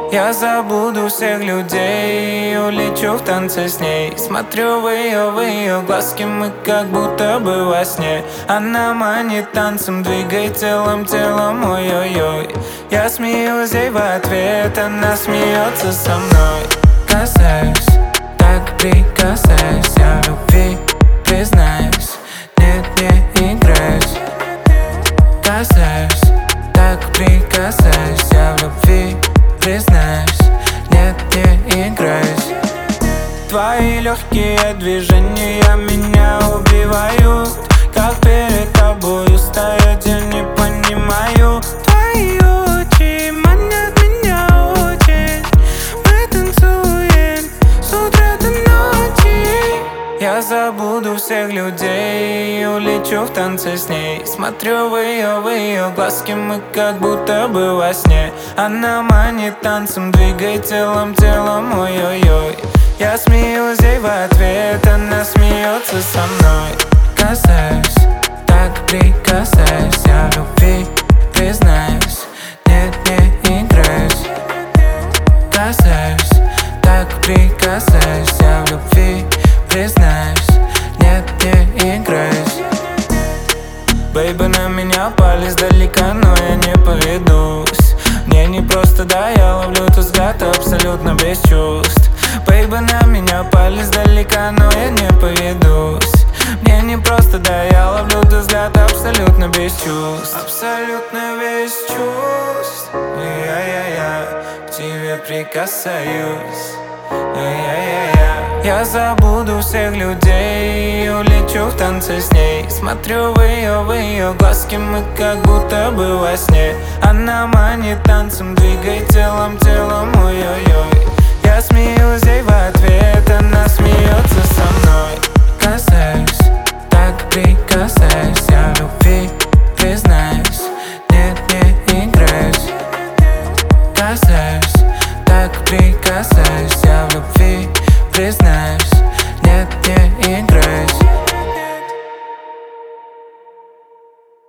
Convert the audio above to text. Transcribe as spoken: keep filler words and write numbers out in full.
Я забуду всех людей и улечу в танце с ней. Смотрю в ее, в ее глазки, мы как будто бы во сне. Она манит танцем, двигай телом, телом, ой-ой-ой. Я смеюсь ей в ответ, она смеется со мной. Касаюсь, так прикасаюсь, я в любви признаюсь, нет, не играюсь. Касаюсь, так прикасаюсь, я в любви признаюсь, нет, не играюсь. Твои легкие движения меня убивают. Как перед тобою стоять, я не понимаю. Твои очи манят меня очень. Мы танцуем с утра до ночи. Я забуду всех людей и улечу в танце с ней. Смотрю в ее, в ее глазки, мы как будто бы во сне. Она манит танцем, двигай телом, телом, ой-ой-ой. Я смеюсь ей в ответ, она смеется со мной. Касаюсь, так прикасаюсь, я в любви признаюсь, нет, не играюсь. Касаюсь, так прикасаюсь, я в любви признаюсь, нет, не играюсь. Бэйби, на меня пали издалека, но я не поведусь. Мне не просто, да, я ловлю твой взгляд абсолютно без чувств. Бэйби, на меня пали издалека, но я не поведусь. Мне не просто, да, я ловлю твой взгляд абсолютно без чувств. Абсолютно без чувств. Я-я-я, к тебе прикасаюсь. Я-я-я-я. Я забуду всех людей и улечу в танце с ней. Смотрю в ее, в ее глазки, мы как будто бы во сне. Она манит танцем, двигай телом, телом, ой-ой-ой. Я смеюсь ей в ответ, она смеется со мной. Касаюсь, так прикасаюсь, я в любви признаюсь, нет, не играюсь. Касаюсь, так прикасаюсь, я в любви признаюсь.